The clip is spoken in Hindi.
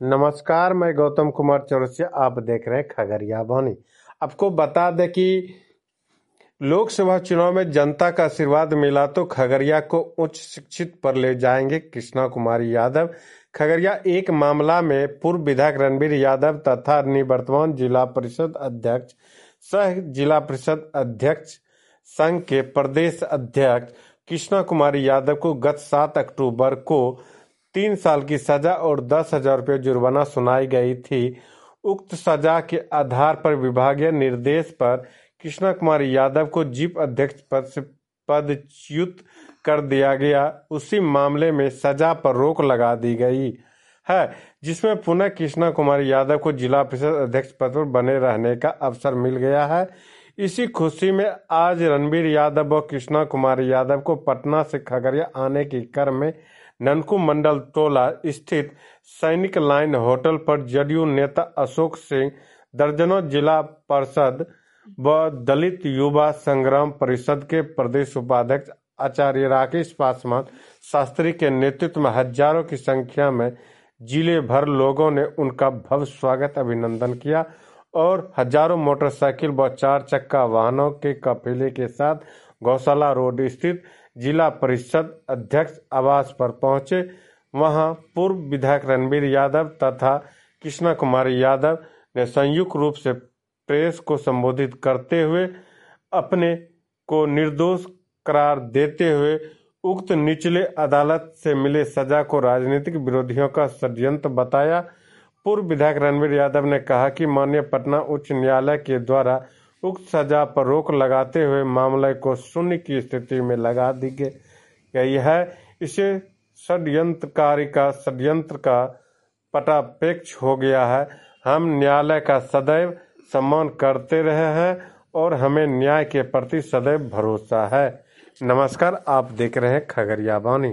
नमस्कार, मैं गौतम कुमार चौरसिया। आप देख रहे हैं खगड़िया वाणी। आपको बता दें कि लोकसभा चुनाव में जनता का आशीर्वाद मिला तो खगड़िया को उच्च शिक्षित पर ले जाएंगे कृष्णा कुमारी यादव। खगड़िया एक मामला में पूर्व विधायक रणबीर यादव तथा निवर्तमान जिला परिषद अध्यक्ष सह जिला परिषद अध्यक्ष संघ के प्रदेश अध्यक्ष कृष्णा कुमारी यादव को गत 7 अक्टूबर को 3 साल की सजा और 10,000 रुपये जुर्माना सुनाई गई थी। उक्त सजा के आधार पर विभागीय निर्देश पर कृष्णा कुमारी यादव को जीप अध्यक्ष पद से पदच्युत कर दिया गया। उसी मामले में सजा पर रोक लगा दी गई है, जिसमें पुनः कृष्णा कुमारी यादव को जिला परिषद अध्यक्ष पद पर बने रहने का अवसर मिल गया है। इसी खुशी में आज रणबीर यादव और कृष्णा कुमारी यादव को पटना से खगड़िया आने के क्रम में ननकू मंडल टोला स्थित सैनिक लाइन होटल पर जदयू नेता अशोक सिंह, दर्जनों जिला परिषद व दलित युवा संग्राम परिषद के प्रदेश उपाध्यक्ष आचार्य राकेश पासवान शास्त्री के नेतृत्व में हजारों की संख्या में जिले भर लोगों ने उनका भव्य स्वागत अभिनंदन किया और हजारों मोटरसाइकिल व 4 चक्का वाहनों के काफिले के साथ गौशाला रोड स्थित जिला परिषद अध्यक्ष आवास पर पहुंचे। वहां पूर्व विधायक रणबीर यादव तथा कृष्णा कुमारी यादव ने संयुक्त रूप से प्रेस को संबोधित करते हुए अपने को निर्दोष करार देते हुए उक्त निचले अदालत से मिले सजा को राजनीतिक विरोधियों का षड्यंत्र बताया। पूर्व विधायक रणबीर यादव ने कहा कि माननीय पटना उच्च न्यायालय के द्वारा उक्त सजा पर रोक लगाते हुए मामले को शून्य की स्थिति में लगा दी गई है। इसे षड्यंत्र का पटापेक्ष हो गया है। हम न्यायालय का सदैव सम्मान करते रहे हैं और हमें न्याय के प्रति सदैव भरोसा है। नमस्कार, आप देख रहे हैं खगड़िया वाणी।